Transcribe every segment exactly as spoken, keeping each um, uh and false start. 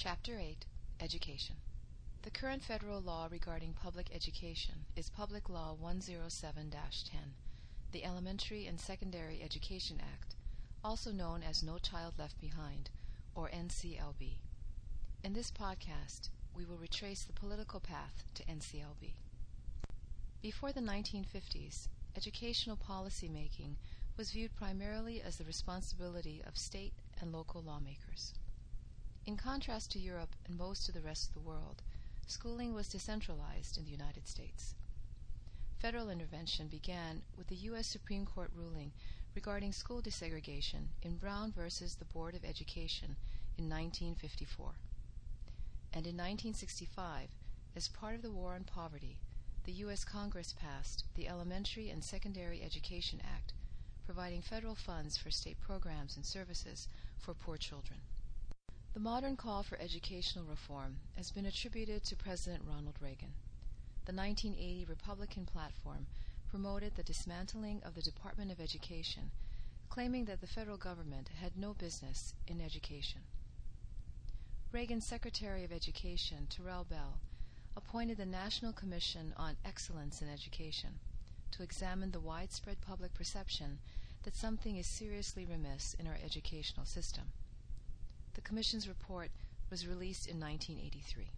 Chapter eight. Education. The current federal law regarding public education is Public Law one oh seven dash ten, the Elementary and Secondary Education Act, also known as No Child Left Behind, or N C L B. In this podcast, we will retrace the political path to N C L B. Before the nineteen fifties, educational policy making was viewed primarily as the responsibility of state and local lawmakers. In contrast to Europe and most of the rest of the world, schooling was decentralized in the United States. Federal intervention began with the U S Supreme Court ruling regarding school desegregation in Brown versus the Board of Education in nineteen fifty-four. And in nineteen sixty-five, as part of the War on Poverty, the U S Congress passed the Elementary and Secondary Education Act, providing federal funds for state programs and services for poor children. The modern call for educational reform has been attributed to President Ronald Reagan. The nineteen eighty Republican platform promoted the dismantling of the Department of Education, claiming that the federal government had no business in education. Reagan's Secretary of Education, Terrell Bell, appointed the National Commission on Excellence in Education to examine the widespread public perception that something is seriously remiss in our educational system. The Commission's report was released in nineteen eighty-three.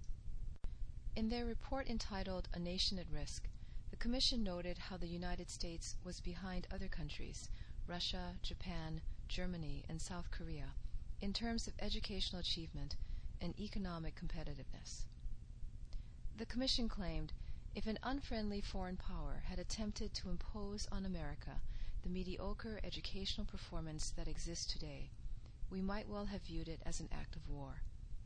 In their report entitled A Nation at Risk, the Commission noted how the United States was behind other countries, Russia, Japan, Germany, and South Korea, in terms of educational achievement and economic competitiveness. The Commission claimed if an unfriendly foreign power had attempted to impose on America the mediocre educational performance that exists today, we might well have viewed it as an act of war.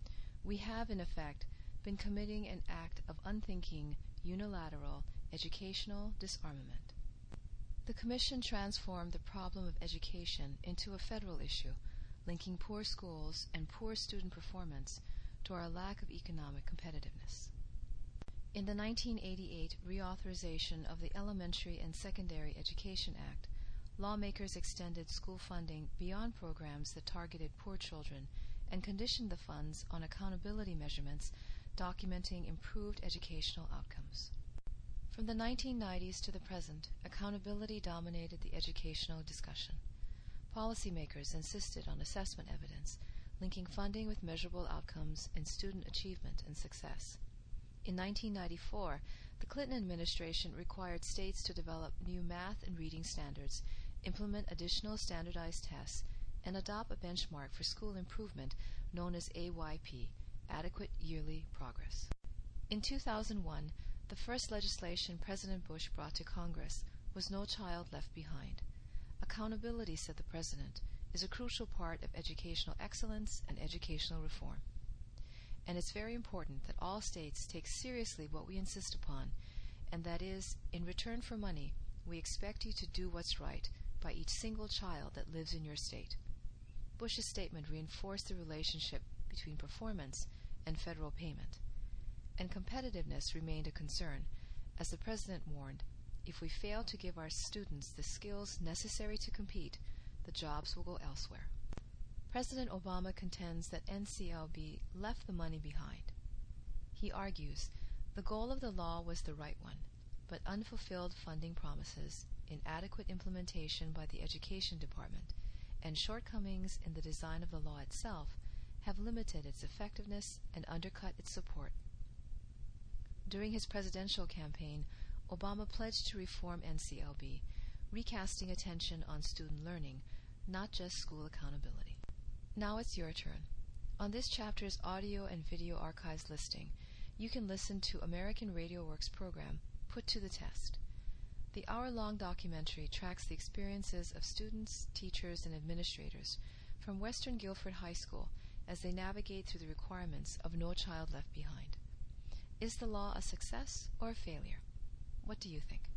We have, in effect, been committing an act of unthinking, unilateral, educational disarmament. The Commission transformed the problem of education into a federal issue, linking poor schools and poor student performance to our lack of economic competitiveness. In the nineteen eighty-eight reauthorization of the Elementary and Secondary Education Act, lawmakers extended school funding beyond programs that targeted poor children and conditioned the funds on accountability measurements documenting improved educational outcomes. From the nineteen nineties to the present, accountability dominated the educational discussion. Policymakers insisted on assessment evidence, linking funding with measurable outcomes in student achievement and success. In nineteen ninety-four, the Clinton administration required states to develop new math and reading standards, implement additional standardized tests, and adopt a benchmark for school improvement known as A Y P, Adequate Yearly Progress. In two thousand one, the first legislation President Bush brought to Congress was No Child Left Behind. Accountability, said the President, is a crucial part of educational excellence and educational reform. And it's very important that all states take seriously what we insist upon, and that is, in return for money, we expect you to do what's right by each single child that lives in your state. Bush's statement reinforced the relationship between performance and federal payment. And competitiveness remained a concern, as the President warned, if we fail to give our students the skills necessary to compete, the jobs will go elsewhere. President Obama contends that N C L B left the money behind. He argues the goal of the law was the right one, but unfulfilled funding promises, inadequate implementation by the Education Department, and shortcomings in the design of the law itself have limited its effectiveness and undercut its support. During his presidential campaign, Obama pledged to reform N C L B, recasting attention on student learning, not just school accountability. Now it's your turn. On this chapter's audio and video archives listing, you can listen to American Radio Works program, Put to the Test. The hour-long documentary tracks the experiences of students, teachers, and administrators from Western Guilford High School as they navigate through the requirements of No Child Left Behind. Is the law a success or a failure? What do you think?